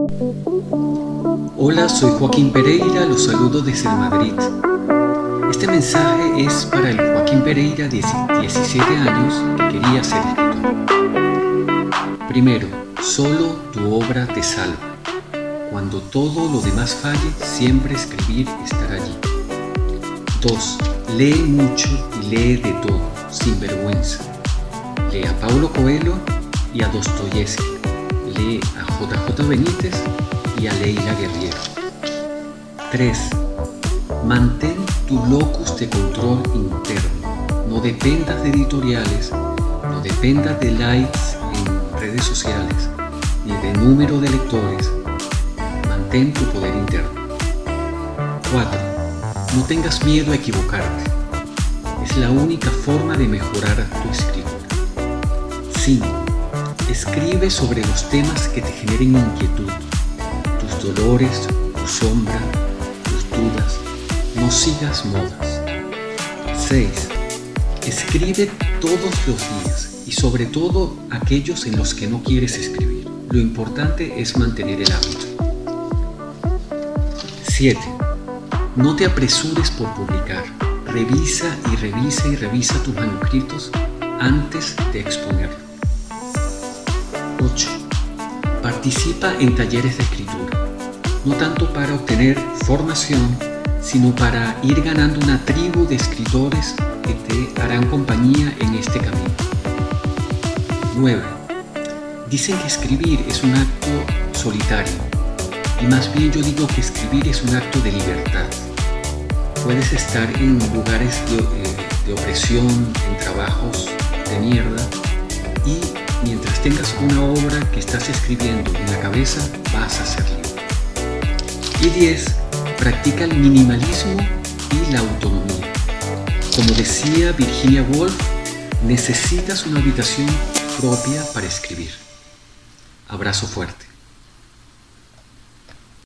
Hola, soy Joaquín Pereira, los saludo desde Madrid. Este mensaje es para el Joaquín Pereira de 17 años que quería ser escritor. Primero, solo tu obra te salva. Cuando todo lo demás falle, siempre escribir estará allí. 2. Lee mucho y lee de todo, sin vergüenza. Lee a Paulo Coelho y a Dostoyevsky. Lee a J.J. Benítez y a Leila Guerriero. 3. Mantén tu locus de control interno. No dependas de editoriales, no dependas de likes en redes sociales, ni de número de lectores. Mantén tu poder interno. 4. No tengas miedo a equivocarte. Es la única forma de mejorar tu escritura. 5. Escribe sobre los temas que te generen inquietud, tus dolores, tu sombra, tus dudas. No sigas modas. 6. Escribe todos los días y sobre todo aquellos en los que no quieres escribir. Lo importante es mantener el hábito. 7. No te apresures por publicar. Revisa y revisa y revisa tus manuscritos antes de exponerlo. 8. Participa en talleres de escritura, no tanto para obtener formación, sino para ir ganando una tribu de escritores que te harán compañía en este camino. 9. Dicen que escribir es un acto solitario, y más bien yo digo que escribir es un acto de libertad. Puedes estar en lugares de opresión, en trabajos de mierda, y mientras tengas una obra que estás escribiendo en la cabeza, vas a ser libre. Y 10. Practica el minimalismo y la autonomía. Como decía Virginia Woolf, necesitas una habitación propia para escribir. Abrazo fuerte.